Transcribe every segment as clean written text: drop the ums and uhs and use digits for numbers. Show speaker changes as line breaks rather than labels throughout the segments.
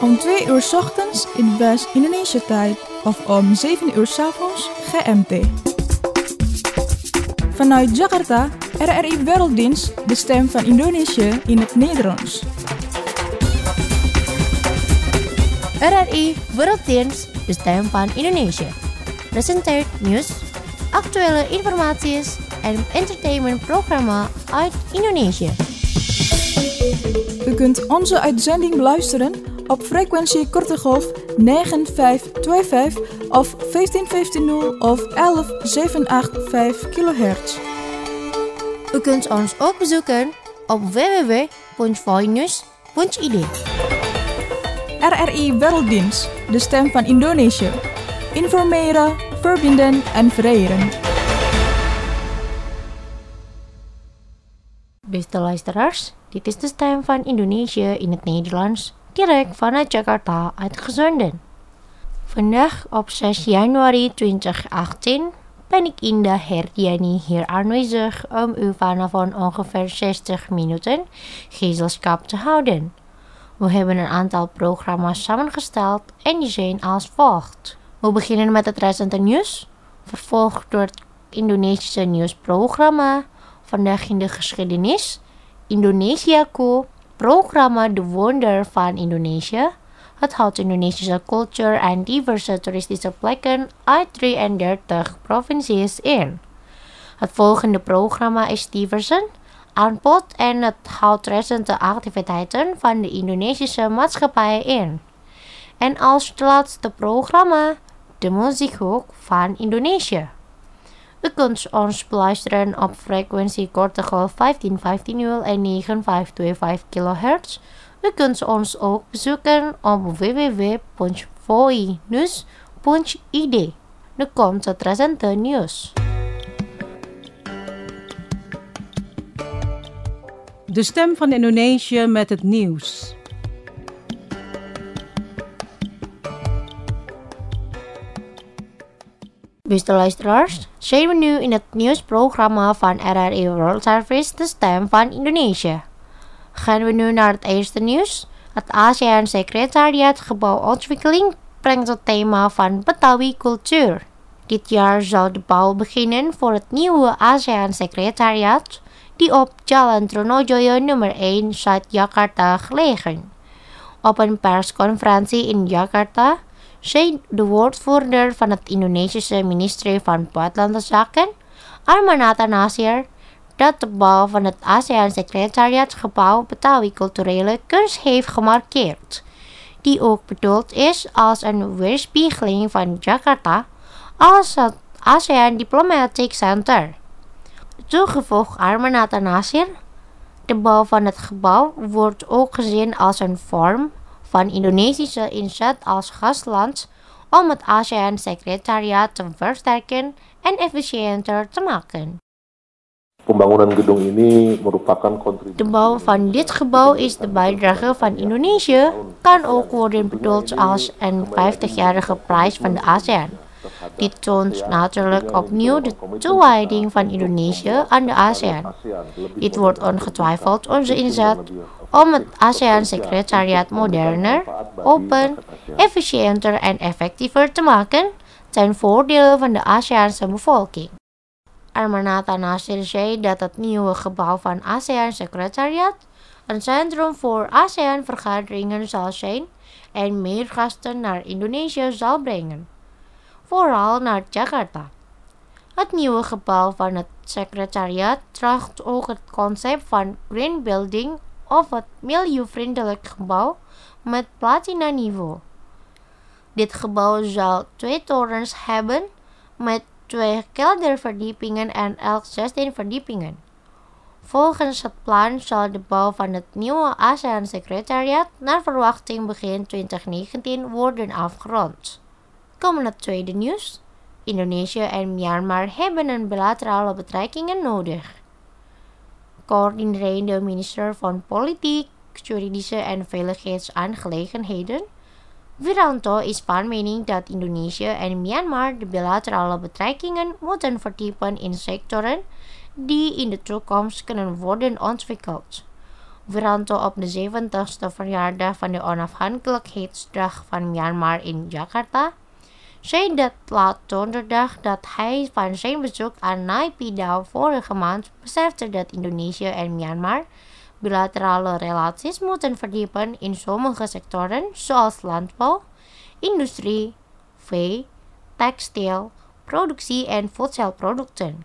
Om 2 uur 's ochtends in West-Indonesië-tijd of om 7 uur 's avonds GMT. Vanuit Jakarta, RRI Werelddienst, de stem van Indonesië in het Nederlands.
RRI Werelddienst, de stem van Indonesië. Presenteert nieuws, actuele informatie en entertainmentprogramma uit Indonesië.
U kunt onze uitzending beluisteren op frequentie korte golf 9525 of 15150 of 11785 kHz.
U kunt ons ook bezoeken op www.voinews.id.
RRI Werelddienst, de stem van Indonesië. Informeren, verbinden en vereren.
Beste luisteraars, dit is de stem van Indonesië in het Nederlands, direct vanuit Jakarta uitgezonden. Vandaag op 6 januari 2018 ben ik Indah Herdiani hier aanwezig om u vanavond ongeveer 60 minuten gezelschap te houden. We hebben een aantal programma's samengesteld en die zijn als volgt. We beginnen met het recente nieuws, vervolgd door het Indonesische nieuwsprogramma, Vandaag in de geschiedenis, Indonesiaku, programma De Wonder van Indonesië. Het houdt Indonesische cultuur en diverse toeristische plekken uit 33 provincies in. Het volgende programma is diverse aanbod en het houdt recente activiteiten van de Indonesische maatschappij in. En als laatste programma de muziekhoek van Indonesië. U kunt ons beluisteren op frequentie korte golf 1515 en 9525 kHz. U kunt ons ook bezoeken op www.voinews.id. Nu komt het recente nieuws.
De stem van Indonesië met het nieuws.
Beste luisteraars, zijn we nu in het nieuwsprogramma van RRI World Service, de stem van Indonesië. Gaan we nu naar het eerste nieuws. Het ASEAN Secretariat Gebouwontwikkeling brengt het thema van Betawi cultuur. Dit jaar zal de bouw beginnen voor het nieuwe ASEAN Secretariat, die op Jalan Trunojoyo nummer 1 Zuid-Jakarta gelegen. Op een persconferentie in Jakarta zei de woordvoerder van het Indonesische ministerie van Buitenlandse Zaken, Armanata Nasir, dat de bouw van het ASEAN-secretariatsgebouw Betawi culturele kunst heeft gemarkeerd, die ook bedoeld is als een weerspiegeling van Jakarta als het ASEAN Diplomatic Center. Toegevoegd Armanata Nasir, de bouw van het gebouw wordt ook gezien als een vorm van Indonesische inzet als gastland om het ASEAN-secretariaat te versterken en efficiënter te maken. De bouw van dit gebouw is de bijdrage van Indonesië, kan ook worden bedoeld als een 50-jarige prijs van de ASEAN. Dit toont natuurlijk opnieuw de toewijding van Indonesië aan de ASEAN. Dit wordt ongetwijfeld onze inzet om het ASEAN-secretariaat moderner, open, efficiënter en effectiever te maken ten voordele van de ASEANse bevolking. Armanata Nasir zei dat het nieuwe gebouw van ASEAN-secretariaat een centrum voor ASEAN-vergaderingen zal zijn en meer gasten naar Indonesië zal brengen, vooral naar Jakarta. Het nieuwe gebouw van het secretariaat draagt ook het concept van Green Building of het milieuvriendelijk gebouw met platina-niveau. Dit gebouw zal 2 torens hebben met 2 kelderverdiepingen en elk 16 verdiepingen. Volgens het plan zal de bouw van het nieuwe ASEAN-secretariaat naar verwachting begin 2019 worden afgerond. Komen het tweede nieuws. Indonesië en Myanmar hebben een bilaterale betrekkingen nodig. Coördinerende minister van Politiek, Juridische en Veiligheidsaangelegenheden, Wiranto, is van mening dat Indonesië en Myanmar de bilaterale betrekkingen moeten verdiepen in sectoren die in de toekomst kunnen worden ontwikkeld. Wiranto op de 70ste verjaardag van de onafhankelijkheidsdag van Myanmar in Jakarta zei dat laat donderdag dat hij van zijn bezoek aan Naypyidaw vorige maand besefte dat Indonesië en Myanmar bilaterale relaties moeten verdiepen in sommige sectoren zoals landbouw, industrie, vee, textiel, productie en voedselproducten.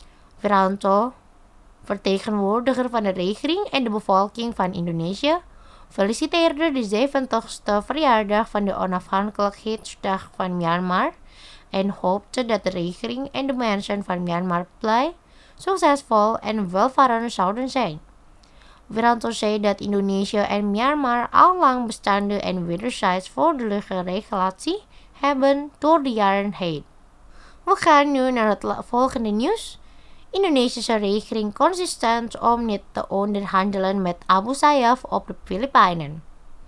Wiranto, vertegenwoordiger van de regering en de bevolking van Indonesië, feliciteerde de 70ste verjaardag van de onafhankelijkheidsdag van Myanmar en hoopte dat de regering en de mensen van Myanmar blij, succesvol en welvarend zouden zijn. Wiranto zei dat Indonesië en Myanmar al lang bestaande en wederzijds voordelige relatie hebben door de jaren heen. We gaan nu naar het volgende nieuws. Indonesische regering consistent om niet te onderhandelen met Abu Sayyaf op de Filipijnen.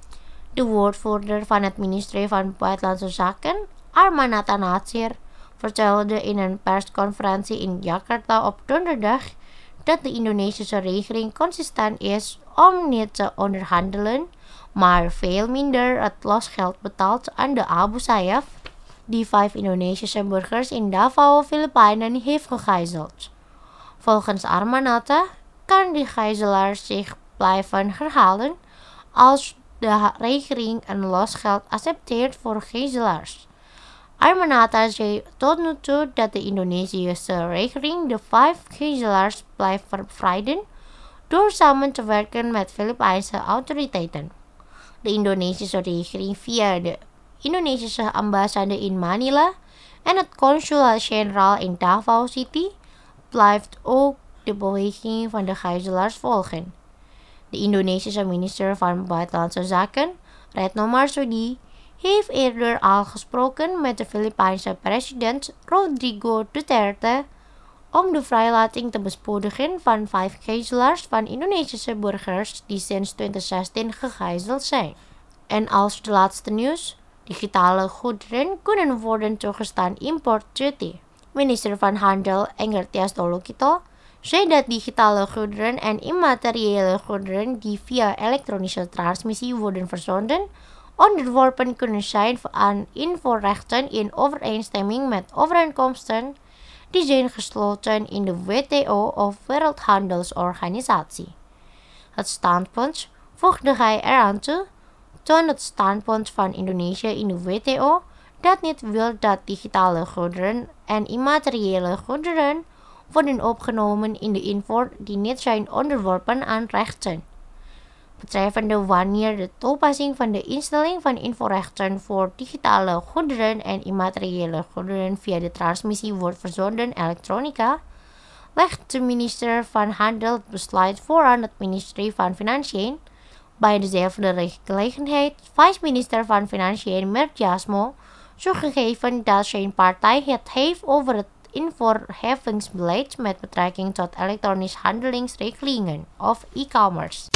De woordvoerder van het ministerie van Buitenlandse Zaken, Armanata Natsir, vertelde in een persconferentie in Jakarta op donderdag dat de Indonesische regering consistent is om niet te onderhandelen, maar veel minder het losgeld betaalt aan de Abu Sayyaf, die 5 Indonesische burgers in Davao, Filipijnen heeft gegijzeld. Volgens Armanata kan de gijzelaar zich blijven herhalen als de regering een losgeld accepteert voor gijzelaars. Armanata zei tot nu toe dat de Indonesische regering de 5 gijzelaars blijft bevrijden door samen te werken met Filipijnse autoriteiten. De Indonesische regering via de Indonesische ambassade in Manila en het consulaat-generaal in Davao City blijft ook de beweging van de gijzelaars volgen. De Indonesische minister van Buitenlandse Zaken, Retno Marsudi, heeft eerder al gesproken met de Filipijnse president Rodrigo Duterte om de vrijlating te bespoedigen van 5 gijzelaars van Indonesische burgers die sinds 2016 gegijzeld zijn. En als de laatste nieuws, digitale goederen kunnen worden toegestaan importduty. Minister van Handel Enggertias Dolukito zei dat digitale goederen en immateriële goederen die via elektronische transmissie worden verzonden, onderworpen kunnen zijn aan invoerrechten in overeenstemming met overeenkomsten die zijn gesloten in de WTO of Wereldhandelsorganisatie. Het standpunt, voegde hij eraan toe, toont het standpunt van Indonesië in de WTO dat niet wil dat digitale goederen en immateriële goederen worden opgenomen in de invoer die niet zijn onderworpen aan rechten. Betreffende wanneer de toepassing van de instelling van invoerrechten voor digitale goederen en immateriële goederen via de transmissie wordt verzonden elektronica, legt de minister van Handel het besluit voor aan het ministerie van Financiën. Bij dezelfde gelegenheid vice-minister van Financiën Mertjasmo toegegeven dat zijn partij het heeft over het invoerheffingsbeleid met betrekking tot elektronisch handelingsregelingen of e-commerce.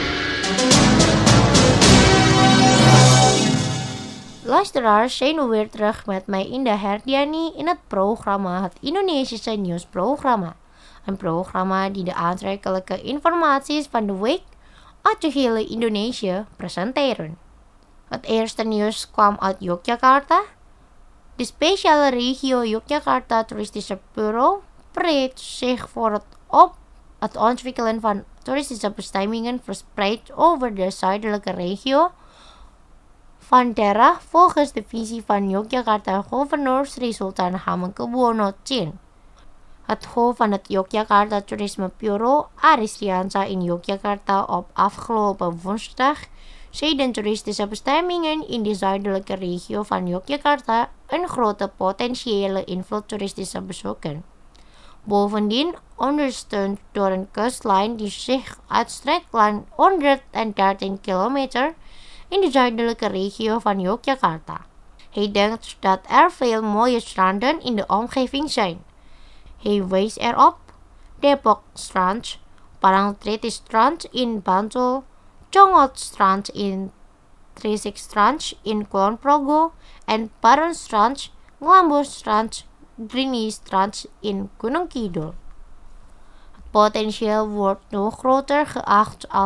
Luisteraars, zijn we weer terug met mij Indah Herdiani in het programma Het Indonesische Nieuwsprogramma. Een programma die de aantrekkelijke informaties van de week uit de hele Indonesië presenteren. Het eerste nieuws kwam uit Yogyakarta. De speciale regio Yogyakarta Toeristische Bureau bereidt zich voor het ontwikkelen van toeristische bestemmingen verspreid over de zuidelijke regio van daerah volgens de visie van Yogyakarta-gouverneur Sri Sultan Hamengkubuwono X. Het hoofd van het Yogyakarta Toerisme Bureau, Aris Riansa in Yogyakarta op afgelopen woensdag, zei de toeristische bestemmingen in de zuidelijke regio van Yogyakarta een grote potentiële invloed toeristische bezoeken. Bovendien, ondersteund door een kustlijn die zich uitstrekt aan 113 kilometer in de zuidelijke regio van Yogyakarta. Hij denkt dat er veel mooie stranden in de omgeving zijn. Hij wees erop Depok Strand, Parangtritis Strand in Bantul, Congot Strand in Trisik Strand in Kulon Progo en Paron Strand, Nglambo Strand, Drini Strand in Gunung Kidul. Het potentieel wordt nog groter geacht als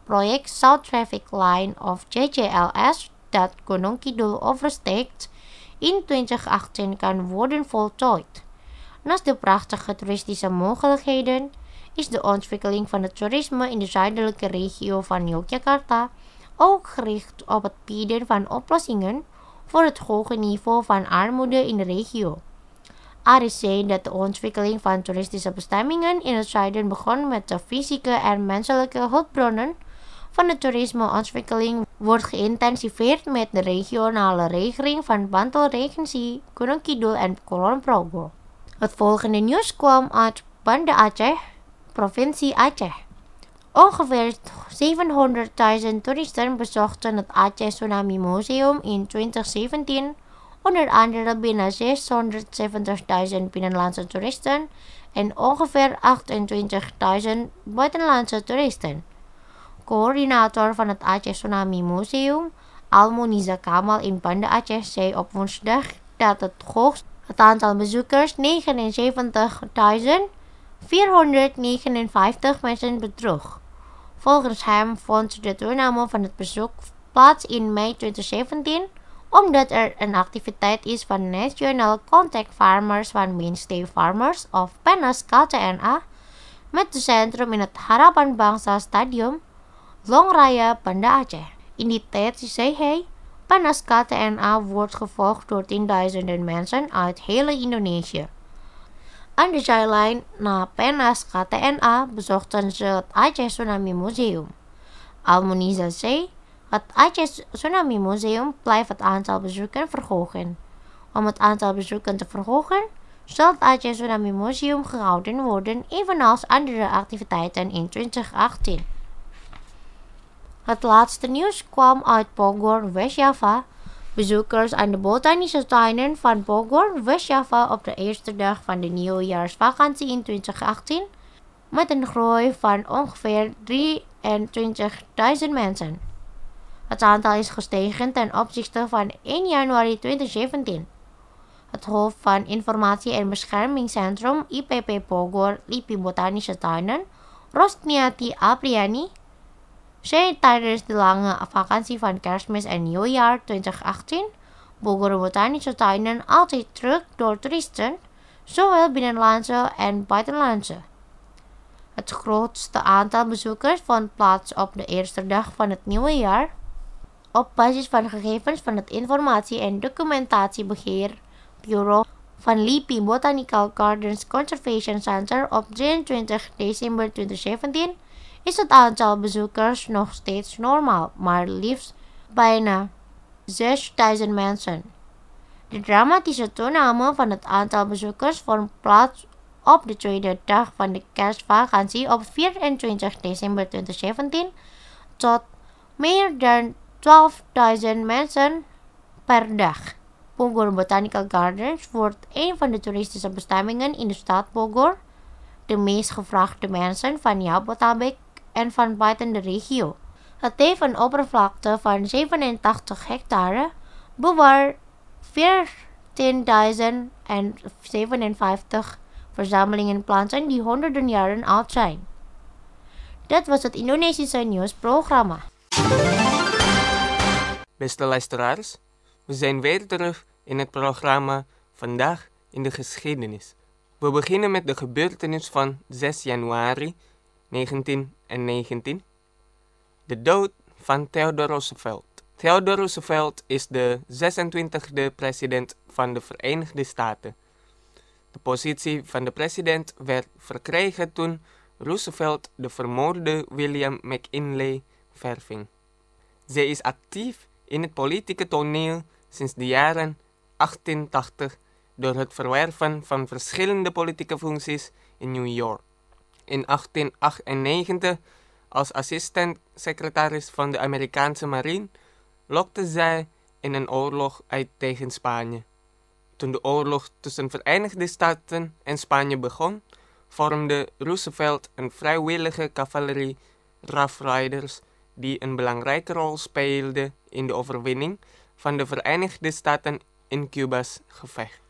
proyek South Traffic Line of JJLS dat Gunung Kidul oversteekt in 2018 kan worden voltooid. Naast de prachtige toeristische mogelijkheden is de ontwikkeling van het toerisme in de zuidelijke regio van Yogyakarta ook gericht op het bieden van oplossingen voor het hoge niveau van armoede in de regio. RIC dat de ontwikkeling van toeristische bestemmingen in het zuiden begon met de fysieke en menselijke hulpbronnen van de toerismeontwikkeling wordt geïntensiveerd met de regionale regeling van Bantul-regency, Gunung Kidul en Kulon Progo. Het volgende nieuws kwam uit Banda Aceh, provincie Aceh. Ongeveer 700.000 toeristen bezochten het Aceh Tsunami Museum in 2017, onder andere bijna 670.000 binnenlandse toeristen en ongeveer 28.000 buitenlandse toeristen. Coördinator van het Aceh Tsunami Museum, Almuniza Kamal in Banda Aceh, zei op woensdag dat het aantal bezoekers 79.459 mensen bedroeg. Volgens hem vond de toename van het bezoek plaats in mei 2017 omdat er een activiteit is van National Contact Farmers van Mainstay Farmers of PENAS KTNA met de centrum in het Harapan Bangsa Stadium, Long Raya, Banda Aceh. In die tijd zei hij, PENAS KTNA wordt gevolgd door tienduizenden mensen uit hele Indonesië. Aan de zijlijn na PENAS KTNA bezochten ze het Aceh Tsunami Museum. Almuniza zei, het Aceh Tsunami Museum blijft het aantal bezoeken verhogen. Om het aantal bezoeken te verhogen, zal het Aceh Tsunami Museum gehouden worden evenals andere activiteiten in 2018. Het laatste nieuws kwam uit Bogor, West-Java. Bezoekers aan de botanische tuinen van Bogor, West-Java op de eerste dag van de nieuwjaarsvakantie in 2018 met een groei van ongeveer 23.000 mensen. Het aantal is gestegen ten opzichte van 1 januari 2017. Het hoofd van Informatie- en Beschermingscentrum IPP Bogor, LIPI Botanische Tuinen, Rosniati Apriani, zei tijdens de lange vakantie van Kerstmis en Nieuwjaar 2018 Bogor Botanische Tuinen altijd druk door toeristen, zowel binnenlandse en buitenlandse. Het grootste aantal bezoekers vond plaats op de eerste dag van het nieuwe jaar. Op basis van gegevens van het Informatie- en Documentatiebeheer Bureau van LIPI Botanical Gardens Conservation Center op 23 december 2017 is het aantal bezoekers nog steeds normaal, maar liefst bijna 6.000 mensen. De dramatische toename van het aantal bezoekers vond plaats op de tweede dag van de kerstvakantie op 24 december 2017 tot meer dan 12.000 mensen per dag. Bogor Botanical Gardens wordt een van de toeristische bestemmingen in de stad Bogor. De meest gevraagde mensen van Jabotabek en van buiten de regio. Het heeft een oppervlakte van 87 hectare, bewaart 14.057 verzamelingen planten die honderden jaren oud zijn. Dat was het Indonesische nieuwsprogramma.
Beste luisteraars, we zijn weer terug in het programma Vandaag in de Geschiedenis. We beginnen met de gebeurtenis van 6 januari 1919, de dood van Theodore Roosevelt. Theodore Roosevelt is de 26e president van de Verenigde Staten. De positie van de president werd verkregen toen Roosevelt de vermoorde William McKinley verving. Zij is actief in het politieke toneel sinds de jaren 1880 door het verwerven van verschillende politieke functies in New York. In 1898, als assistent-secretaris van de Amerikaanse marine, lokte zij in een oorlog uit tegen Spanje. Toen de oorlog tussen Verenigde Staten en Spanje begon, vormde Roosevelt een vrijwillige cavalerie Rough Riders die een belangrijke rol speelde in de overwinning van de Verenigde Staten in Cuba's gevecht.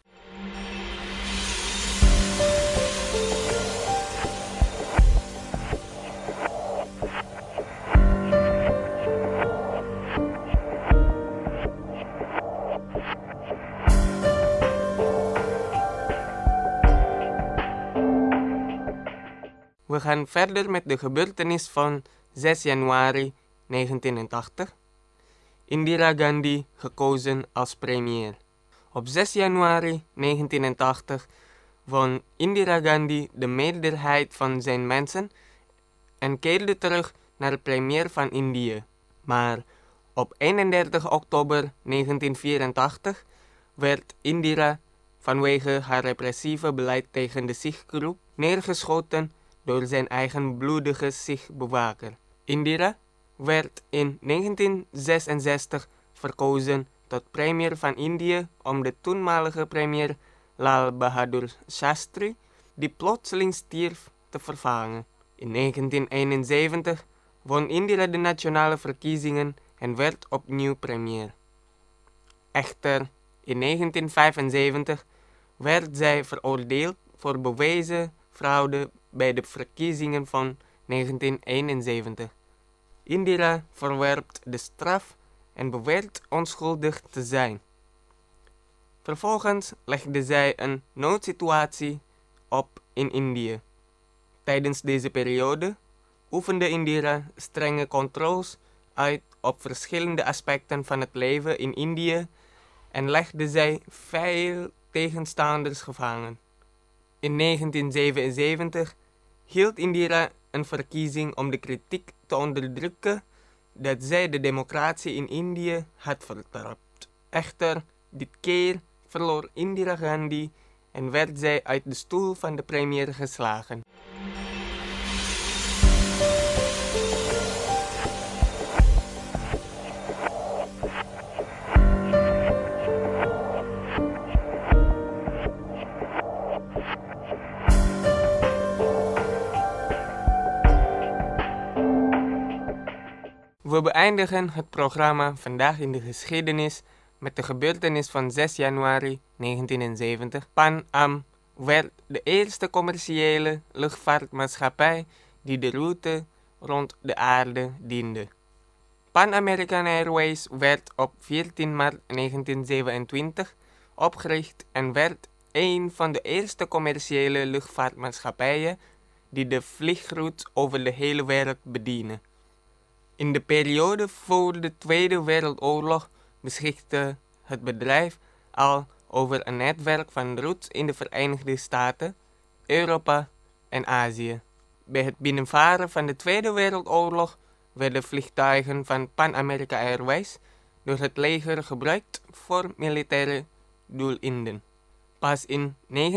We gaan verder met de gebeurtenis van 6 januari 1980. Indira Gandhi gekozen als premier. Op 6 januari 1980 won Indira Gandhi de meerderheid van zijn mensen en keerde terug naar premier van Indië. Maar op 31 oktober 1984 werd Indira vanwege haar repressieve beleid tegen de Sikh-groep neergeschoten door zijn eigen bloedige Sikh-bewaker. Indira werd in 1966 verkozen tot premier van Indië om de toenmalige premier Lal Bahadur Shastri, die plotseling stierf, te vervangen. In 1971 won Indira de nationale verkiezingen en werd opnieuw premier. Echter, in 1975 werd zij veroordeeld voor bewezen fraude bij de verkiezingen van 1971. Indira verwerpt de straf en beweert onschuldig te zijn. Vervolgens legde zij een noodsituatie op in Indië. Tijdens deze periode oefende Indira strenge controles uit op verschillende aspecten van het leven in Indië en legde zij veel tegenstanders gevangen. In 1977 hield Indira een verkiezing om de kritiek te onderdrukken dat zij de democratie in Indië had vertrapt. Echter, dit keer verloor Indira Gandhi en werd zij uit de stoel van de premier geslagen. We beëindigen het programma Vandaag in de Geschiedenis met de gebeurtenis van 6 januari 1970. Pan Am werd de eerste commerciële luchtvaartmaatschappij die de route rond de aarde diende. Pan American Airways werd op 14 maart 1927 opgericht en werd een van de eerste commerciële luchtvaartmaatschappijen die de vliegroute over de hele wereld bedienen. In de periode voor de Tweede Wereldoorlog beschikte het bedrijf al over een netwerk van routes in de Verenigde Staten, Europa en Azië. Bij het binnenvaren van de Tweede Wereldoorlog werden vliegtuigen van Pan American Airways door het leger gebruikt voor militaire doeleinden. Pas in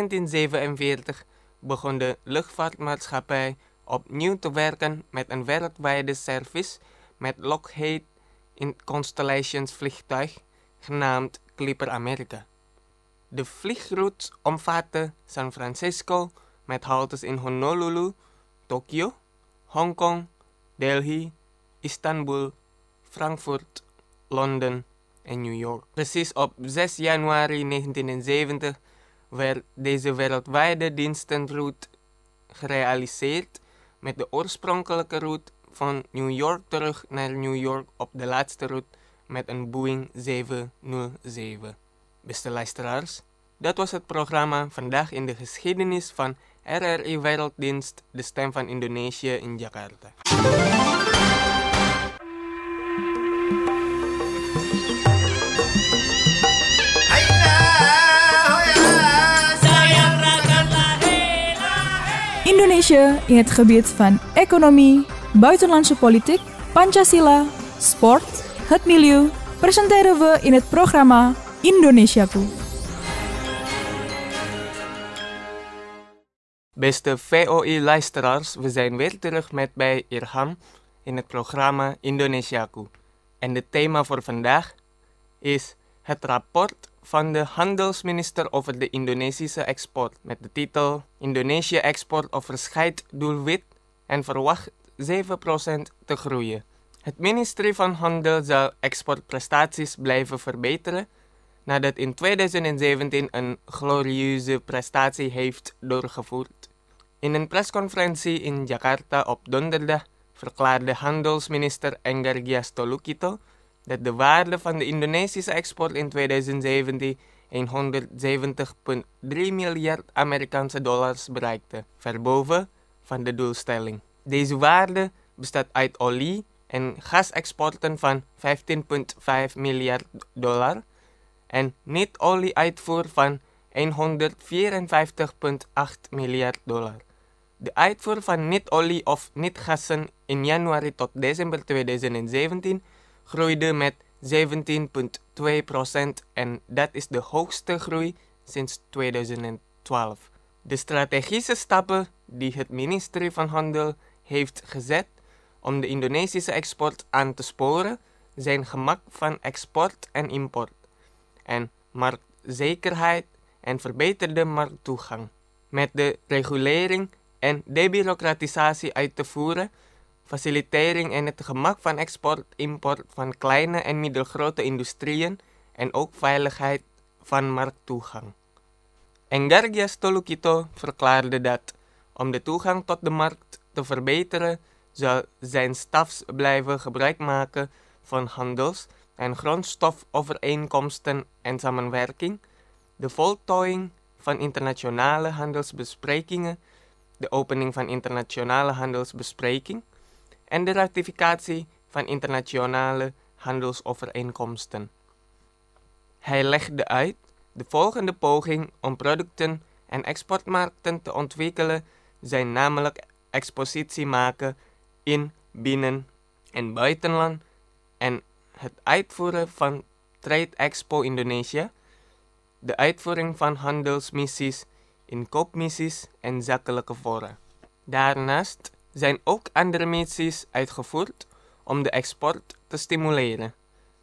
1947 begon de luchtvaartmaatschappij opnieuw te werken met een wereldwijde service met Lockheed in Constellations vliegtuig genaamd Clipper America. De vliegroute omvatte San Francisco met haltes in Honolulu, Tokio, Hongkong, Delhi, Istanbul, Frankfurt, Londen en New York. Precies op 6 januari 1970 werd deze wereldwijde dienstenroute gerealiseerd met de oorspronkelijke route van New York terug naar New York op de laatste route met een Boeing 707. Beste luisteraars, dat was het programma Vandaag in de Geschiedenis van RRI Werelddienst, de stem van Indonesië in Jakarta.
Indonesië in het gebied van economie, buitenlandse politiek, Pancasila, sport, het milieu, presenteren we in het programma Indonesiaku.
Beste VOI-luisteraars, we zijn weer terug met bij Irham in het programma Indonesiaku. En het thema voor vandaag is het rapport van de handelsminister over de Indonesische export met de titel Indonesië export overschrijdt doelwit en verwacht 7% te groeien. Het ministerie van Handel zal exportprestaties blijven verbeteren nadat in 2017 een glorieuze prestatie heeft doorgevoerd. In een persconferentie in Jakarta op donderdag verklaarde handelsminister Enggargia Stolukito dat de waarde van de Indonesische export in 2017 170,3 miljard Amerikaanse dollars bereikte. Verboven van de doelstelling. Deze waarde bestaat uit olie- en gasexporten van $15,5 miljard en niet-olie-uitvoer van $154,8 miljard. De uitvoer van niet-olie of niet-gassen in januari tot december 2017 groeide met 17,2% en dat is de hoogste groei sinds 2012. De strategische stappen die het ministerie van Handel heeft gezet om de Indonesische export aan te sporen zijn gemak van export en import en marktzekerheid en verbeterde markttoegang. Met de regulering en debureaucratisatie uit te voeren, facilitering en het gemak van export-import van kleine en middelgrote industrieën en ook veiligheid van markttoegang. Engargia Stolukito verklaarde dat om de toegang tot de markt te verbeteren, zal zijn staf blijven gebruik maken van handels- en grondstofovereenkomsten en samenwerking, de voltooiing van internationale handelsbesprekingen, de opening van internationale handelsbespreking en de ratificatie van internationale handelsovereenkomsten. Hij legde uit: de volgende poging om producten en exportmarkten te ontwikkelen zijn namelijk expositie maken in binnen- en buitenland en het uitvoeren van Trade Expo Indonesia, de uitvoering van handelsmissies, inkoopmissies en zakelijke fora. Daarnaast zijn ook andere missies uitgevoerd om de export te stimuleren.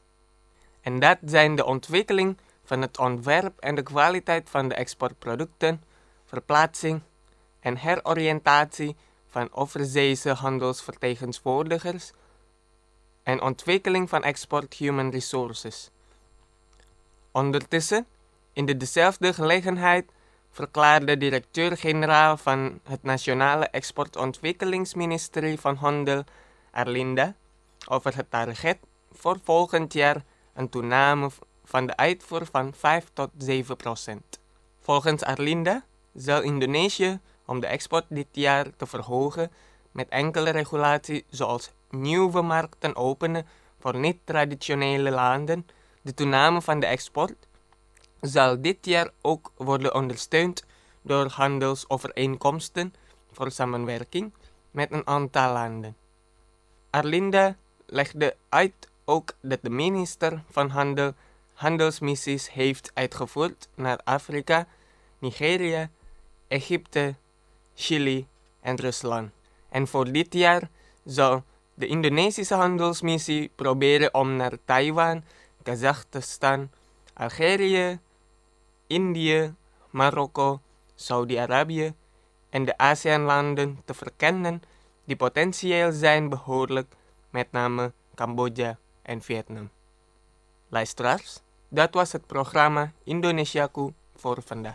En dat zijn de ontwikkeling van het ontwerp en de kwaliteit van de exportproducten, verplaatsing en heroriëntatie van overzeese handelsvertegenwoordigers en ontwikkeling van export human resources. Ondertussen, in dezelfde gelegenheid, verklaarde directeur-generaal van het Nationale Exportontwikkelingsministerie van Handel, Arlinda, over het target voor volgend jaar een toename van de uitvoer van 5 tot 7%. Volgens Arlinda zal Indonesië, om de export dit jaar te verhogen, met enkele regulaties zoals nieuwe markten openen voor niet-traditionele landen, de toename van de export zal dit jaar ook worden ondersteund door handelsovereenkomsten voor samenwerking met een aantal landen. Arlinda legde uit ook dat de minister van Handel handelsmissies heeft uitgevoerd naar Afrika, Nigeria, Egypte, Chili en Rusland. En voor dit jaar zal de Indonesische handelsmissie proberen om naar Taiwan, Kazachstan, Algerije, Indië, Marokko, Saudi-Arabië en de ASEAN-landen te verkennen die potentieel zijn behoorlijk, met name Cambodja en Vietnam. Luisteraars, dat was het programma Indonesiaku voor vandaag.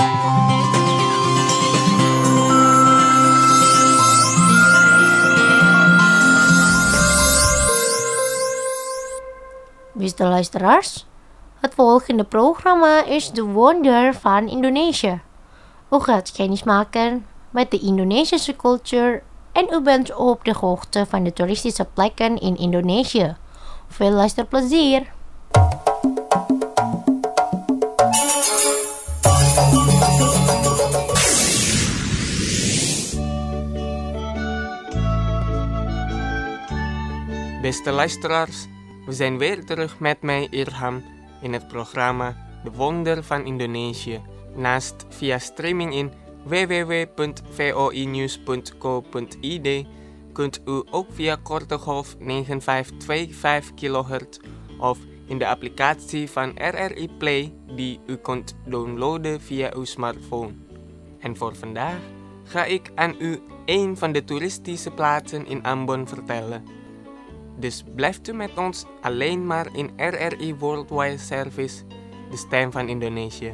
Beste luisteraars, het volgende programma is De Wonder van Indonesië. U gaat kennis maken met de Indonesische cultuur en u bent op de hoogte van de toeristische plekken in Indonesië. Veel luisterplezier!
Beste luisteraars, we zijn weer terug met mij Irham in het programma De Wonder van Indonesië. Naast via streaming in www.voinews.co.id kunt u ook via korte golf 9525 kHz of in de applicatie van RRI Play die u kunt downloaden via uw smartphone. En voor vandaag ga ik aan u een van de toeristische plaatsen in Ambon vertellen. Dus blijft u met ons alleen maar in RRI Worldwide Service, de stem van Indonesië.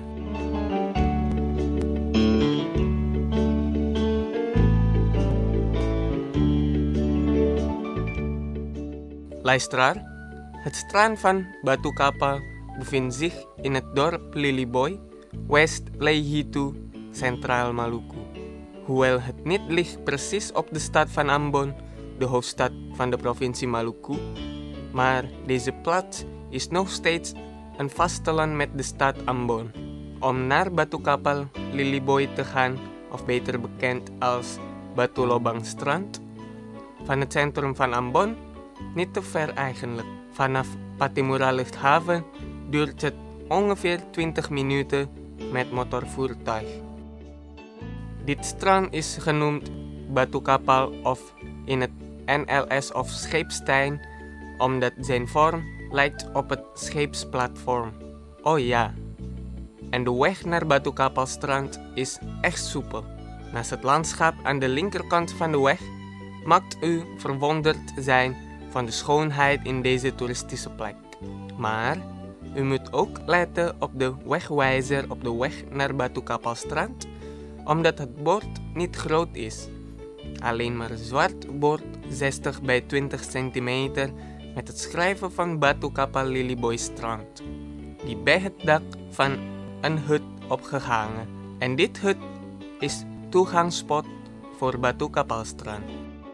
Luisteraar, het strand van Batu Kapal bevindt zich in het dorp Liliboy, West Leihitu, Centraal Maluku. Hoewel het niet ligt precies op de stad van Ambon, de hoofdstad van de provincie Maluku, maar deze plaats is nog steeds een vasteland met de stad Ambon. Om naar Batu Kapal Liliboy te gaan, of beter bekend als Batu Lobang Strand, van het centrum van Ambon, niet te ver eigenlijk. Vanaf Pattimura luchthaven duurt het ongeveer 20 minuten met motorvoertuig. Dit strand is genoemd Batu Kapal of in het NLS of scheepstuin, omdat zijn vorm lijkt op het scheepsplatform. Oh ja, en de weg naar Batu Kapal strand is echt soepel. Naast het landschap aan de linkerkant van de weg maakt u verwonderd zijn van de schoonheid in deze toeristische plek. Maar u moet ook letten op de wegwijzer op de weg naar Batu Kapal strand, omdat het bord niet groot is. Alleen maar een zwart bord 60 bij 20 centimeter met het schrijven van Batu Kapal Liliboy strand, die bij het dak van een hut opgehangen. En dit hut is toegangsspot voor Batu Kapal strand.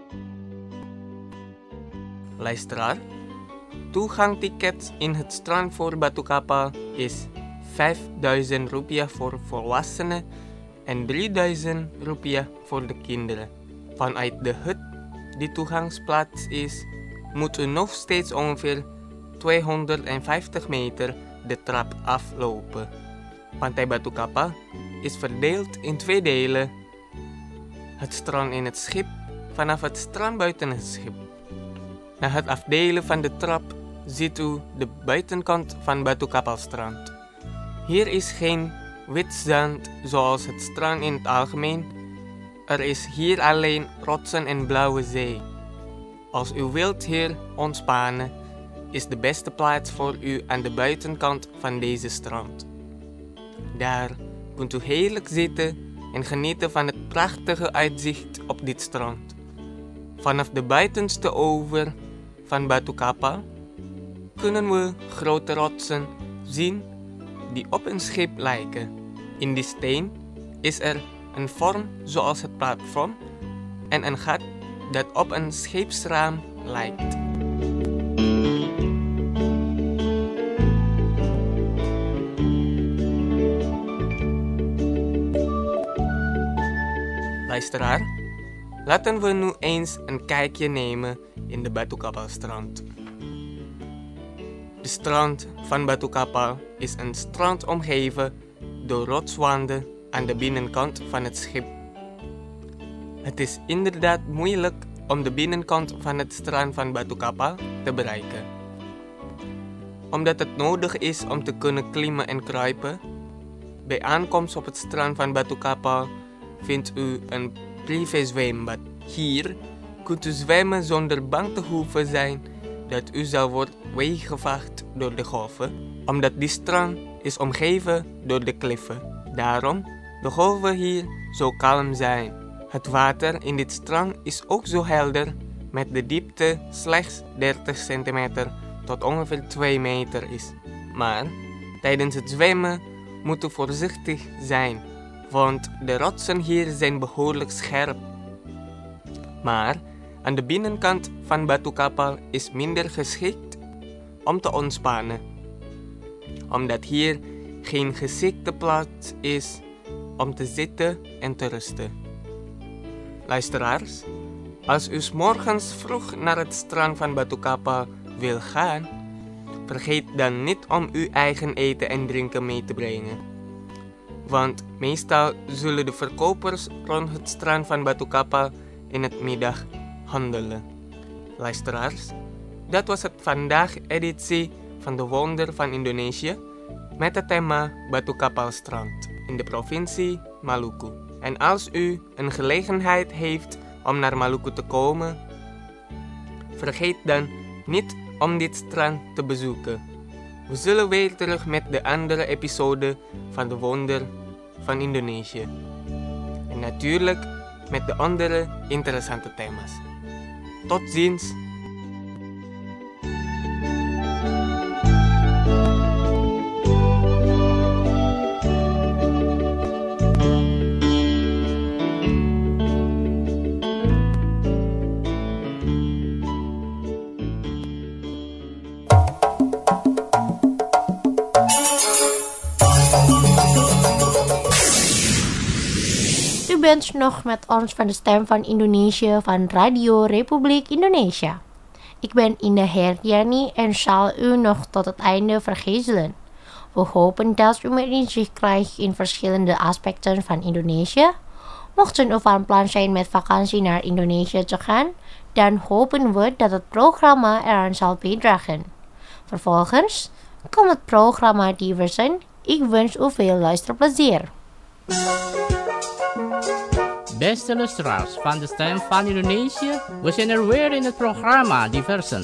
Luisteraar, toegangtickets in het strand voor Batu Kapal is 5.000 rupiah voor volwassenen en 3.000 rupiah voor de kinderen. Vanuit de hut die toegangsplaats is, moet u nog steeds ongeveer 250 meter de trap aflopen. Pantai Batu Kapal is verdeeld in 2 delen. Het strand in het schip vanaf het strand buiten het schip. Na het afdelen van de trap ziet u de buitenkant van Batu Kapal strand. Hier is geen wit zand zoals het strand in het algemeen. Er is hier alleen rotsen en blauwe zee. Als u wilt hier ontspannen, is de beste plaats voor u aan de buitenkant van deze strand. Daar kunt u heerlijk zitten en genieten van het prachtige uitzicht op dit strand. Vanaf de buitenste oever van Batu Kapal kunnen we grote rotsen zien die op een schip lijken. In die steen is er een vorm zoals het platform en een gat dat op een scheepsraam lijkt. Luisteraar, laten we nu eens een kijkje nemen in de Batu Kapal strand. De strand van Batu Kapal is een strand omgeven door rotswanden aan de binnenkant van het schip. Het is inderdaad moeilijk om de binnenkant van het strand van Batu Kapal te bereiken. Omdat het nodig is om te kunnen klimmen en kruipen. Bij aankomst op het strand van Batu Kapal vindt u een privézwembad. Hier kunt u zwemmen zonder bang te hoeven zijn dat u zal worden meegevaagd door de golven, omdat die strand is omgeven door de kliffen. Daarom de golven hier zo kalm zijn. Het water in dit strand is ook zo helder, met de diepte slechts 30 centimeter tot ongeveer 2 meter is. Maar tijdens het zwemmen moet u voorzichtig zijn, want de rotsen hier zijn behoorlijk scherp. Maar aan de binnenkant van Batu Kapal is minder geschikt om te ontspannen, omdat hier geen geschikte plaats is om te zitten en te rusten. Luisteraars, als u 's morgens vroeg naar het strand van Batu Kapal wil gaan, vergeet dan niet om uw eigen eten en drinken mee te brengen. Want meestal zullen de verkopers rond het strand van Batu Kapal in het middag handelen. Luisteraars, dat was het vandaag editie van de Wonder van Indonesië met het thema Batu Kapal strand in de provincie Maluku. En als u een gelegenheid heeft om naar Maluku te komen, vergeet dan niet om dit strand te bezoeken. We zullen weer terug met de andere episode van de Wonder van Indonesië. En natuurlijk met de andere interessante thema's. Tot ziens!
bent nog met ons van de Stem van Indonesië van Radio Republiek Indonesia. Ik ben Indah Herdiani en zal u nog tot het einde vergezelen. We hopen dat u meer inzicht krijgt in verschillende aspecten van Indonesië. Mochten u van plan zijn met vakantie naar Indonesië te gaan, dan hopen we dat het programma eraan zal bijdragen. Vervolgens komt het programma Diversen. Ik wens u veel luisterplezier.
Beste luisteraars van de Stem van Indonesië, we zijn er weer in het programma Diversen.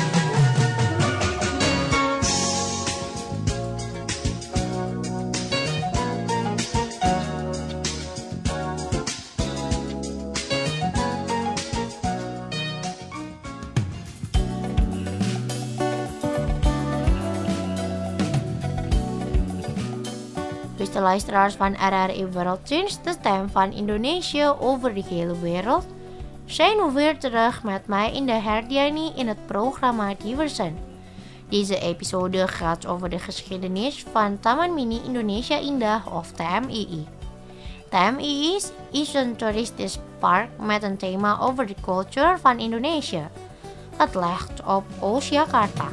Beste luisteraars van RRI Werelddienst, de Stem van Indonesië over de hele wereld, zijn we weer terug met mij Indah Herdiani in het programma Diversen. Deze episode gaat over de geschiedenis van Taman Mini Indonesia Indah of TMII. TMII is een toeristisch park met een thema over de cultuur van Indonesië. Het ligt op Oost-Jakarta.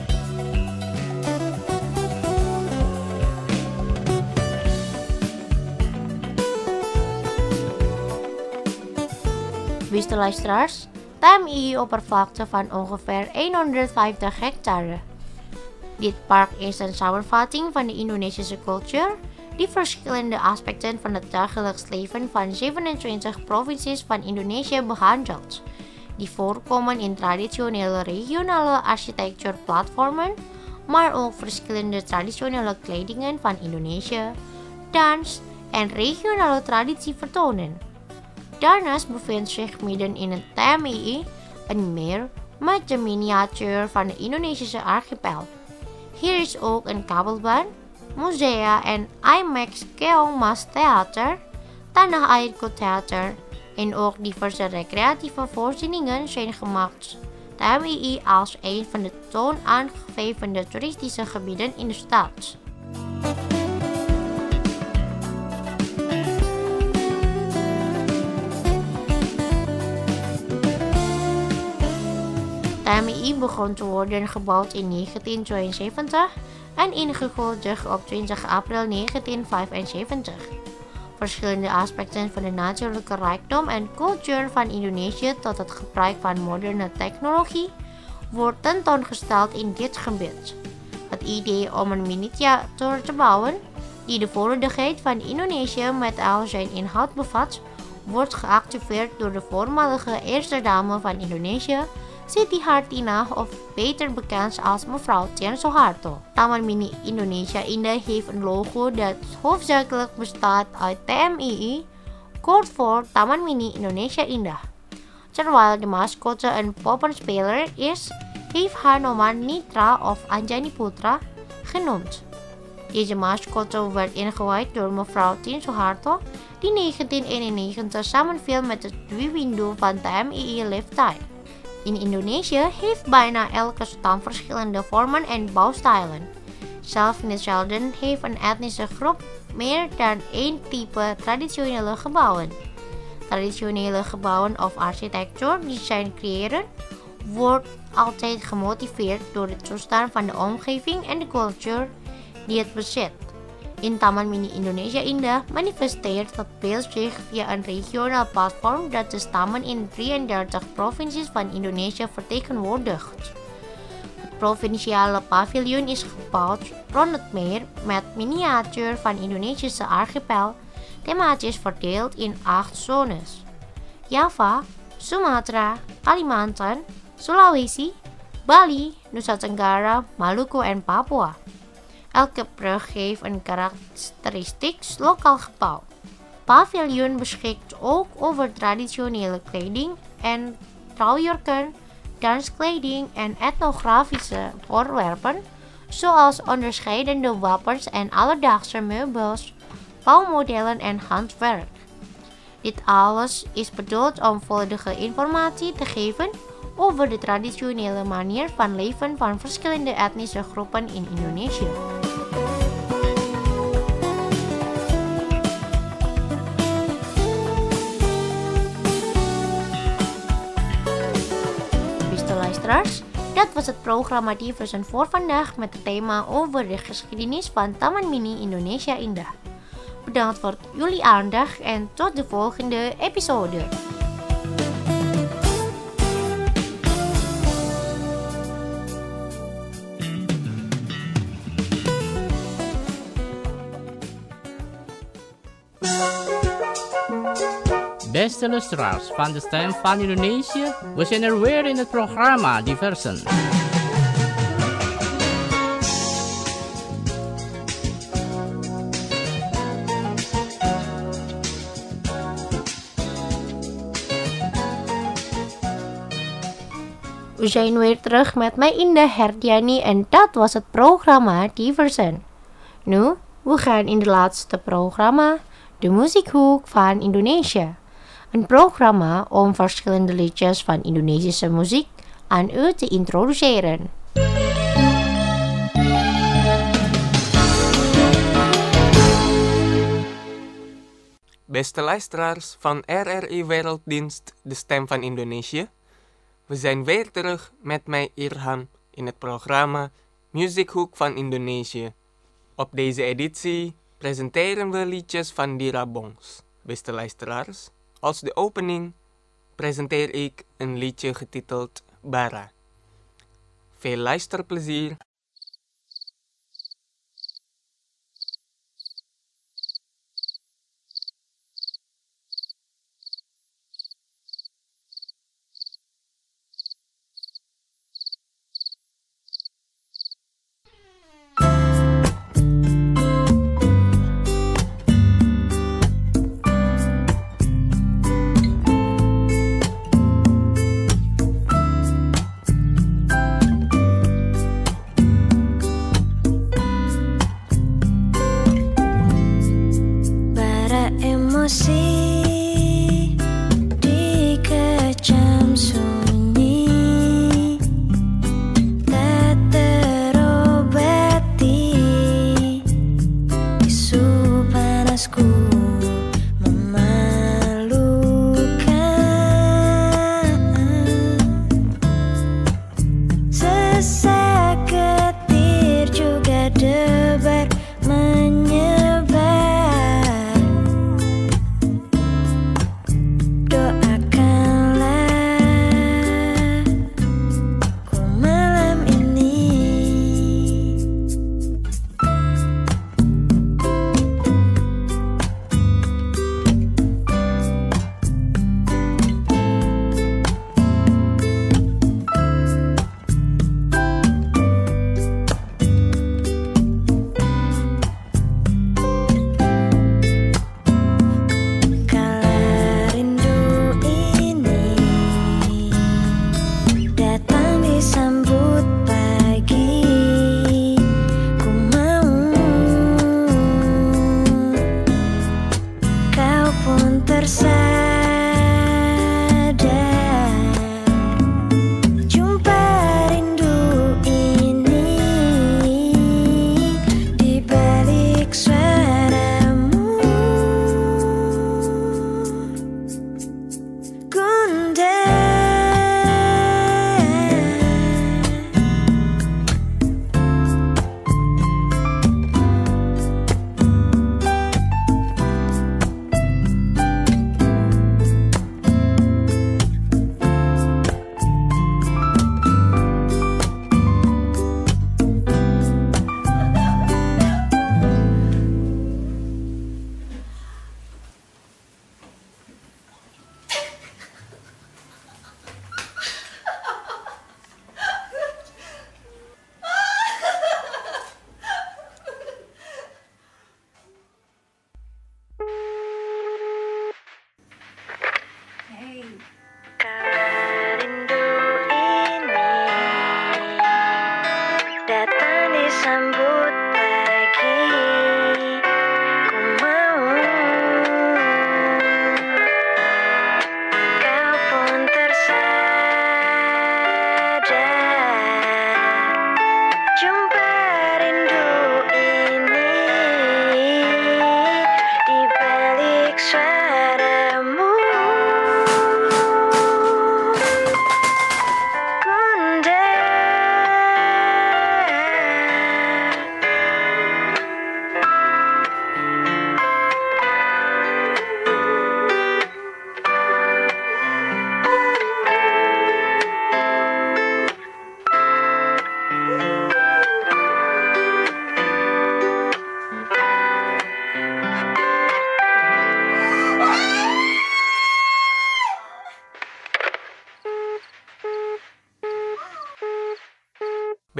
Beste luisteraars, TMII-oppervlakte van ongeveer 150 hectare. Dit park is een samenvatting van de Indonesische cultuur die verschillende aspecten van het dagelijks leven van 27 provincies van Indonesië behandelt, die voorkomen in traditionele regionale architectuurplatformen, maar ook verschillende traditionele kledingen van Indonesië, dans en regionale traditie vertonen. Daarnaast bevindt zich midden in het TMII een meer met de miniatuur van de Indonesische archipel. Hier is ook een kabelbaan, musea en IMAX Keong Mas Theater, Tanah Airku Theater en ook diverse recreatieve voorzieningen zijn gemaakt. TMII als een van de toonaangevende toeristische gebieden in de stad. TMII begon te worden gebouwd in 1972 en ingevuld op 20 april 1975. Verschillende aspecten van de natuurlijke rijkdom en cultuur van Indonesië tot het gebruik van moderne technologie wordt tentoongesteld in dit gebied. Het idee om een miniatuur te bouwen die de volledigheid van Indonesië met al zijn inhoud bevat, wordt geactiveerd door de voormalige eerste dame van Indonesië, Siti Hartinah, of beter bekend als mevrouw Tien Soeharto. Taman Mini Indonesia Indah heeft een logo dat hoofdzakelijk bestaat uit TMII, kort voor Taman Mini Indonesia Indah. Terwijl de mascotte een poppenspeler is, heeft haar Noman Nitra of Anjani Putra genoemd. Deze mascotte werd ingewijd door mevrouw Tien Soeharto, die 1991 samenviel met de Dwiwindu van TMII leeftijd. In Indonesië heeft bijna elke stam verschillende vormen en bouwstijlen. Zelfs niet zelden heeft een etnische groep meer dan één type traditionele gebouwen. Traditionele gebouwen of architectuur die zij creëren, wordt altijd gemotiveerd door de toestand van de omgeving en de cultuur die het bezit. In Taman Mini Indonesia Indah manifesteert het beeld zich via een regionaal platform dat de stammen in 33 provincies van Indonesië vertegenwoordigt. Het provinciale paviljoen is gebouwd rond het meer met miniatuur van Indonesische archipel, thematisch verdeeld in 8 zones: Java, Sumatra, Kalimantan, Sulawesi, Bali, Nusa Tenggara, Maluku en Papua. Elke brug heeft een karakteristiek lokaal gebouw. Paviljoen beschikt ook over traditionele kleding en trouwjurken, danskleding en etnografische voorwerpen, zoals onderscheidende wapens en alledaagse meubels, bouwmodellen en handwerk. Dit alles is bedoeld om volledige informatie te geven over de traditionele manier van leven van verschillende etnische groepen in Indonesië. programma Diversen voor vandaag met het thema over de geschiedenis van Taman Mini Indonesia Indah. Bedankt voor jullie aandacht en tot de volgende episode.
Beste luisteraars van de Stem van Indonesië, we zijn er weer in het programma Diversen.
We zijn weer terug met mij Indah Herdiani en dat was het programma Diversen. Nu, we gaan in het laatste programma, de Muziekhoek van Indonesië. Een programma om verschillende liedjes van Indonesische muziek aan u te introduceren.
Beste luisteraars van RRI Werelddienst De Stem van Indonesië. We zijn weer terug met mij Irham in het programma Muziekhoek van Indonesië. Op deze editie presenteren we liedjes van Dira Bongs. Beste luisteraars, als de opening presenteer ik een liedje getiteld Bara. Veel luisterplezier.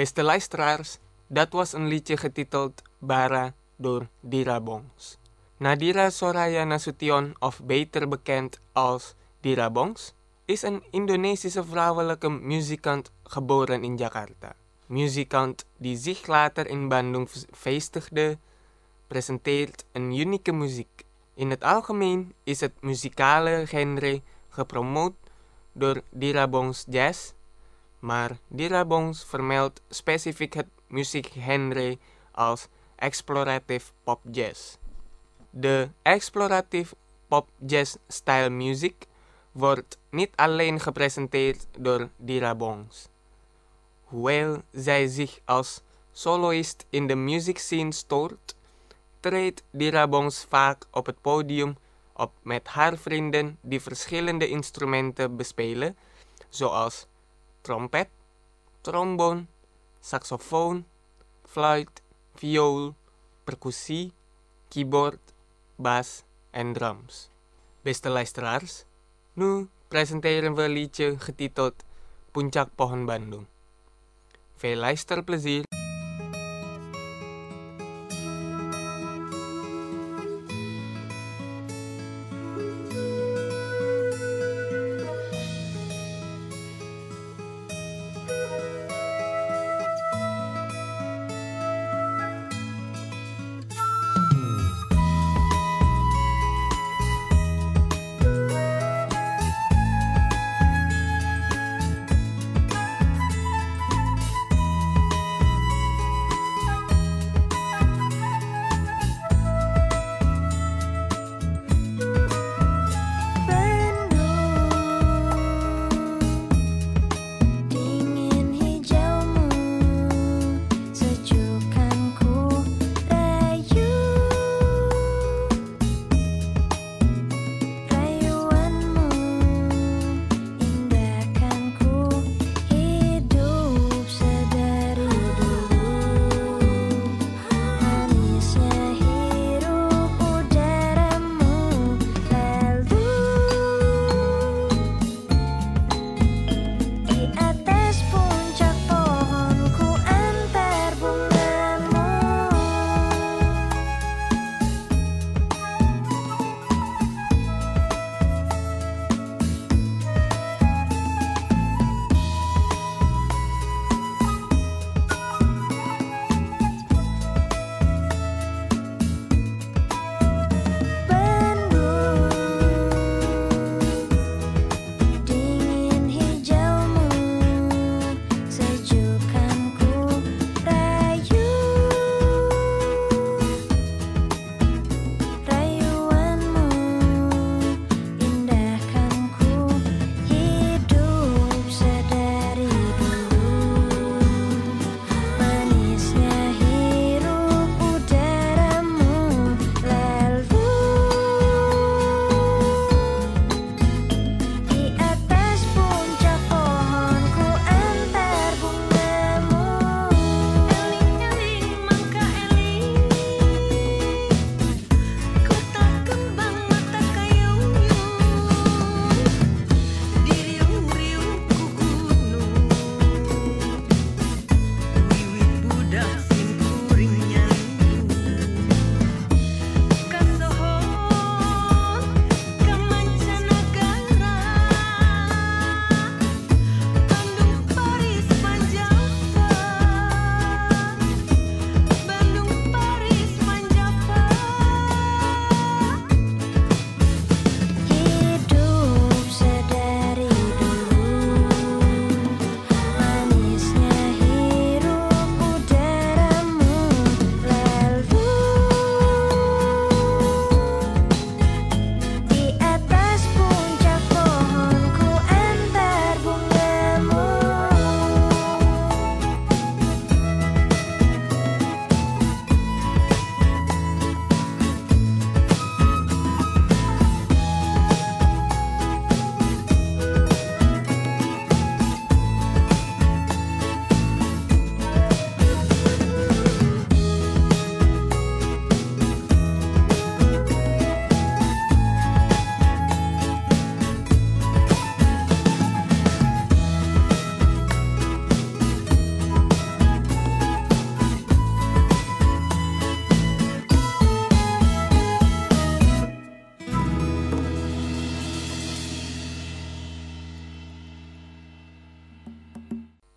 Beste luisteraars, dat was een liedje getiteld Bara door Dira Bongs. Nadira Soraya Nasution, of beter bekend als Dira Bongs, is een Indonesische vrouwelijke muzikant geboren in Jakarta. Muzikant die zich later in Bandung vestigde, presenteert een unieke muziek. In het algemeen is het muzikale genre gepromoot door Dira Bongs Jazz, maar Dira Bongs vermeldt specifiek het muziekgenre als explorative pop jazz. De explorative pop jazz style muziek wordt niet alleen gepresenteerd door Dira Bongs. Hoewel zij zich als soloist in de muziekscene stoort, treedt Dira Bongs vaak op het podium op met haar vrienden die verschillende instrumenten bespelen, zoals trompet, trombone, saxofoon, fluit, viool, percussie, keyboard, bas en drums. Beste luisteraars, nu presenteren we een liedje getiteld Puncak Pohon Bandung. Veel luisterplezier!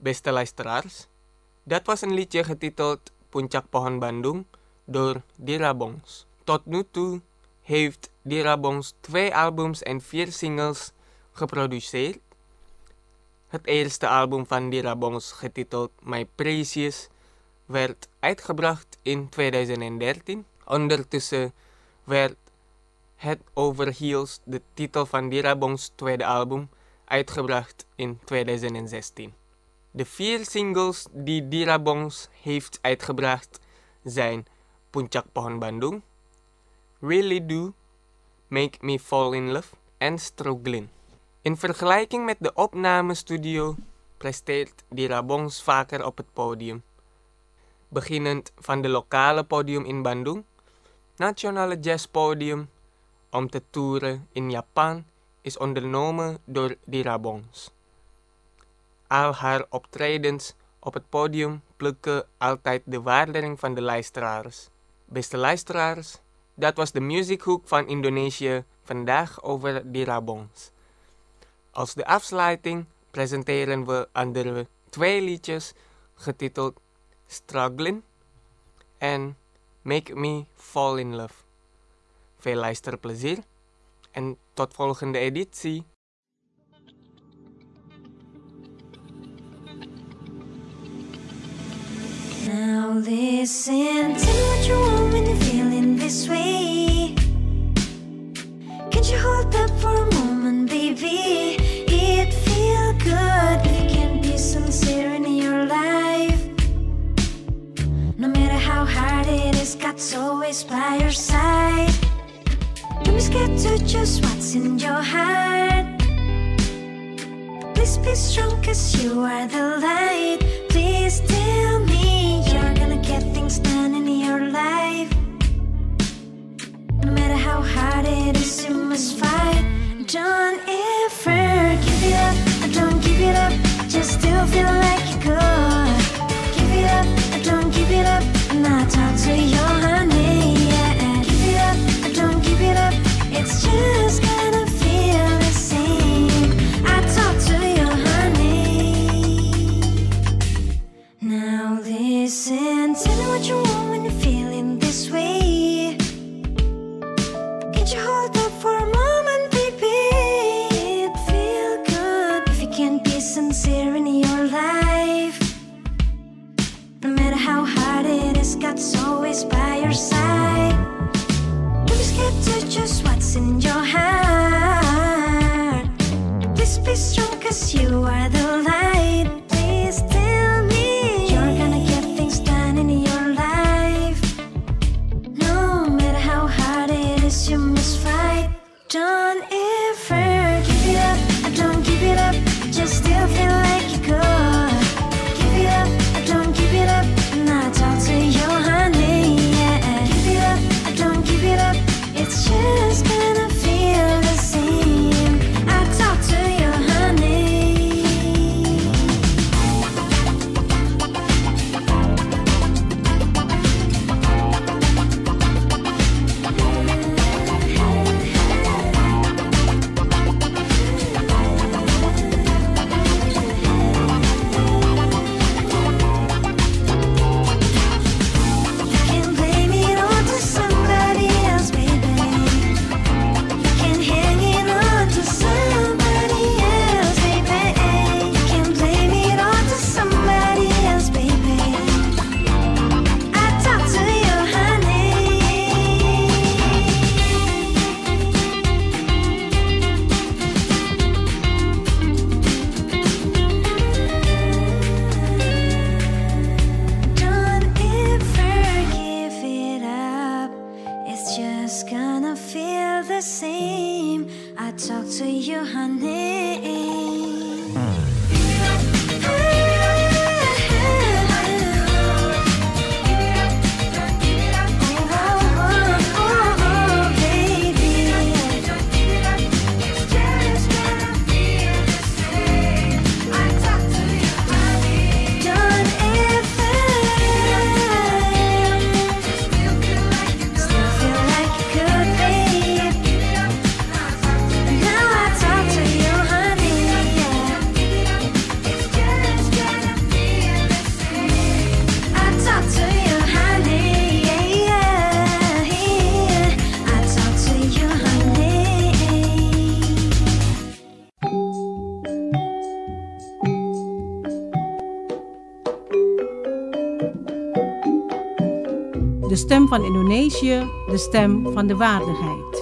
Beste luisteraars, dat was een liedje getiteld Puncak Pohon Bandung door Dira Bongs. Tot nu toe heeft Dira Bongs 2 albums en 4 singles geproduceerd. Het eerste album van Dira Bongs, getiteld My Precious, werd uitgebracht in 2013. Ondertussen werd Head Over Heels, de titel van Dira Bongs' tweede album, uitgebracht in 2016. De 4 singles die Dira Bongs heeft uitgebracht zijn Puncak Pohon Bandung, Really Do, Make Me Fall In Love en Struggling. In vergelijking met de opnamestudio presteert Dira Bongs vaker op het podium. Beginnend van de lokale podium in Bandung, nationale jazzpodium, om te toeren in Japan is ondernomen door Dira Bongs. Al haar optredens op het podium plukken altijd de waardering van de luisteraars. Beste luisteraars, dat was de Music Hook van Indonesië vandaag over Dira Bongs. Als de afsluiting presenteren we andere 2 liedjes getiteld Struggling en Make Me Fall In Love. Veel luisterplezier en tot volgende editie.
Now listen, tell me what you want when you're feeling this way. Can't you hold up for a moment, baby? It feel good if you can be sincere in your life. No matter how hard it is, God's always by your side. Don't be scared to choose what's in your heart. Please be strong, 'cause you are the light. Please tell me you're gonna get things done in your life. No matter how hard it is, you must fight. Don't ever give it up, don't give it up. I just still feel like you could. Give it up, don't give it up. And I talk to your honey, yeah. Give it up, don't give it up. It's just gonna feel the same. I talk to your honey. Now listen, tell me what you want when you're feeling this way. Can't you hold up for a moment, baby? It feel good if you can be sincere in your life. No matter how hard it is, God's always by your side. Don't be scared to choose what's in your heart. Please be strong, 'cause you are the light. Please tell me you're gonna get things done in your life. No matter how hard it is, you must fight. Don't ever give it up, don't give it up. Just still feel like you could. Give it up, don't give it up. And I talk to your honey, yeah. Give it up, don't give it up. It's just gonna feel the same. I talk to your honey. You can blame it on to somebody else, baby. You can hang it on to somebody else, baby. You can blame it on to somebody else, baby. I talk to your honey. Don't ever give it up. It's just gonna feel the same. I talk to you, honey. Now I talk to you, honey.
Stem van Indonesië, de stem van de waardigheid.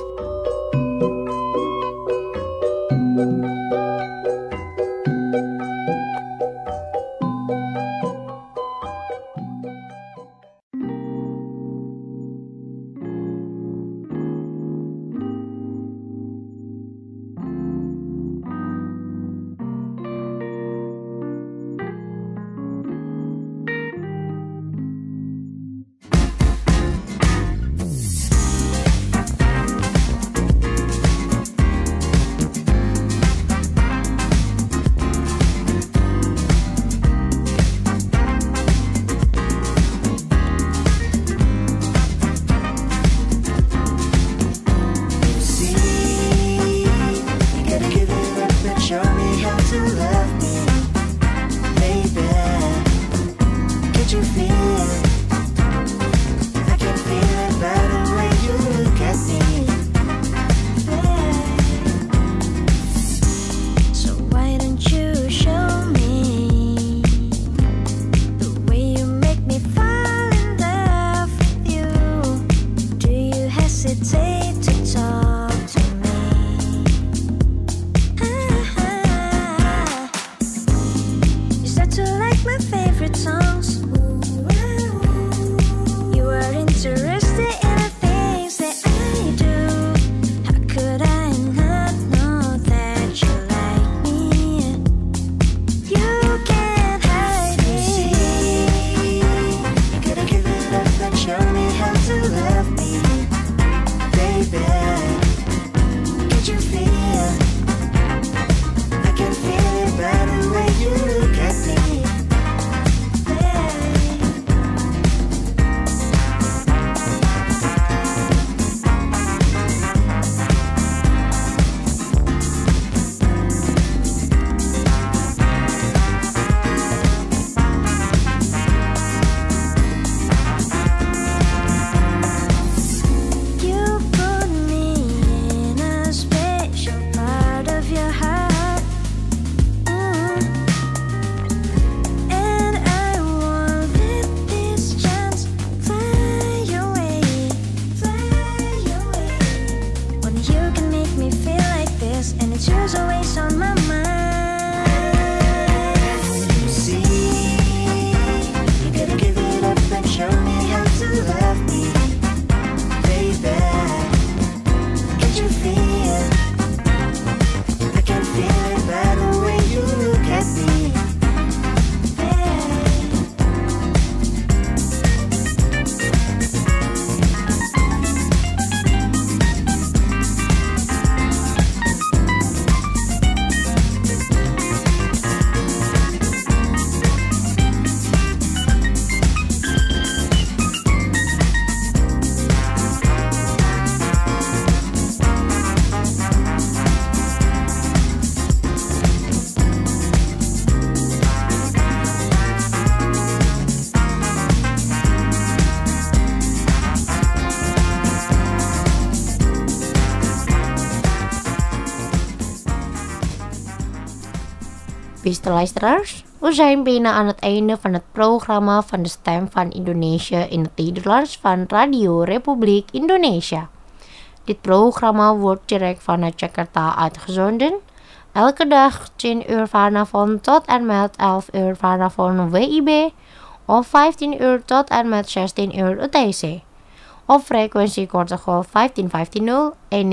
Beste luisteraars, we zijn bijna aan het einde van het programma van de Stem van Indonesië in het Nederlands van Radio Republiek Indonesia. Dit programma wordt direct vanuit Jakarta uitgezonden. Elke dag 10 uur vanavond tot en met 11 uur vanavond WIB of 15 uur tot en met 16 uur UTC. Op frequentie korte golf 1515 en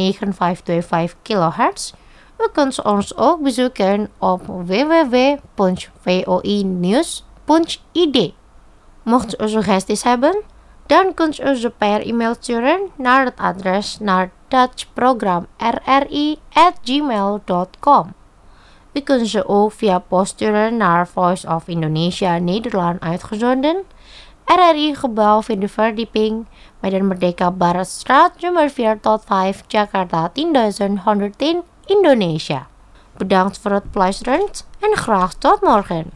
9525 kHz. U kunt ons ook bezoeken op www.voinews.id. Mocht u suggesties hebben, dan kunt u ze per e-mail sturen naar het adres naar dutchprogramrri@gmail.com. U kunt ze ook via post sturen naar Voice of Indonesia Nederland uitgezonden, RRI Gebouw Vierde Verdieping, Medan Merdeka Baratstraat nummer 4 tot 5 Jakarta 10110 Indonesia. Bedankt voor het luisteren en graag tot morgen.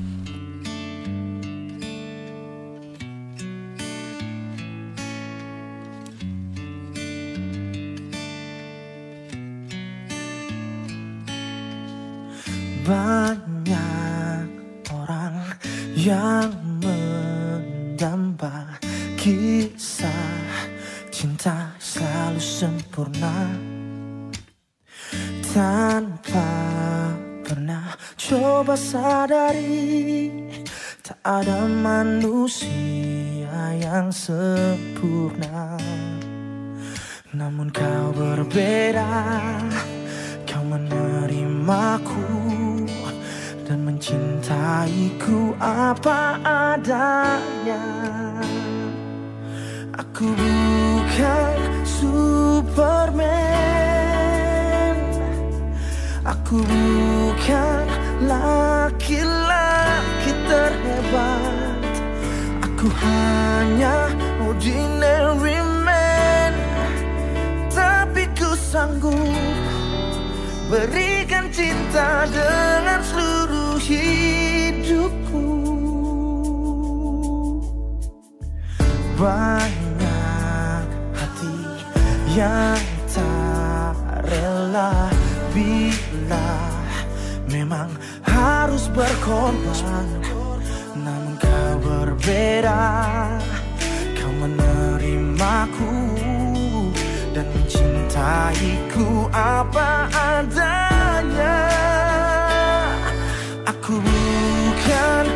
Banyak orang yang mendamba kisah Cinta selalu sempurna, tanpa pernah coba sadari, tak ada manusia yang sempurna. Namun kau berbeda, kau menerimaku dan mencintaiku apa adanya. Aku bukan Superman, aku bukan laki-laki terhebat, aku hanya ordinary man. Tapi ku sanggup berikan cinta dengan seluruh hidupku. Banyak hati yang tak rela bila memang harus berkorban. Namun kau berbeda, kau menerimaku dan mencintaiku apa adanya. Aku bukan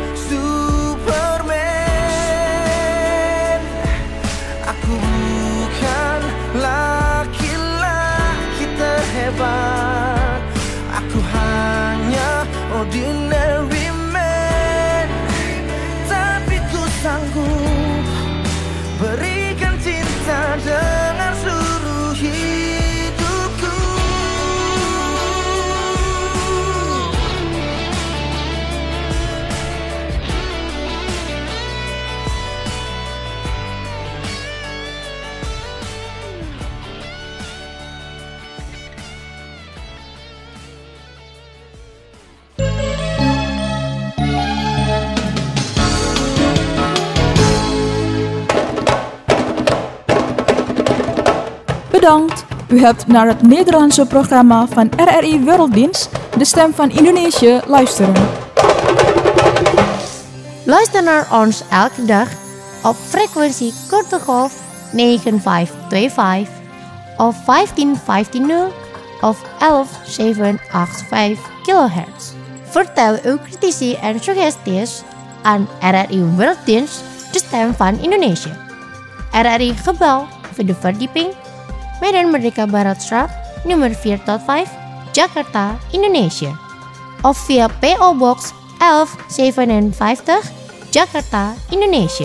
Superman, aku bukan laki-laki terhebat, aku hanya ordinary man. Tapi ku sanggup berikan cinta dengan seluruh hidupku.
Bedankt, u hebt naar het Nederlandse programma van RRI Werelddienst, de stem van Indonesië, luisteren.
Luister naar ons elke dag op frequentie korte golf 9525 of 15150 of 11785 kHz. Vertel uw critici en suggesties aan RRI Werelddienst, de stem van Indonesië. RRI Gebouw, vierde verdieping, Medan Merdeka Baratstraat, nummer 4-5, Jakarta, Indonesië. Of via PO Box 1157, Jakarta, Indonesië.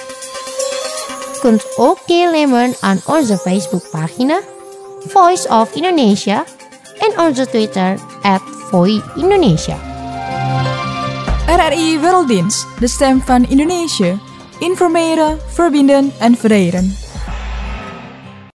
Kunt ook deelnemen aan onze Facebookpagina Voice of Indonesia en onze Twitter @VoiIndonesia.
RRI Werelddienst, de stem van Indonesië. Informeren, verbinden en verenigen.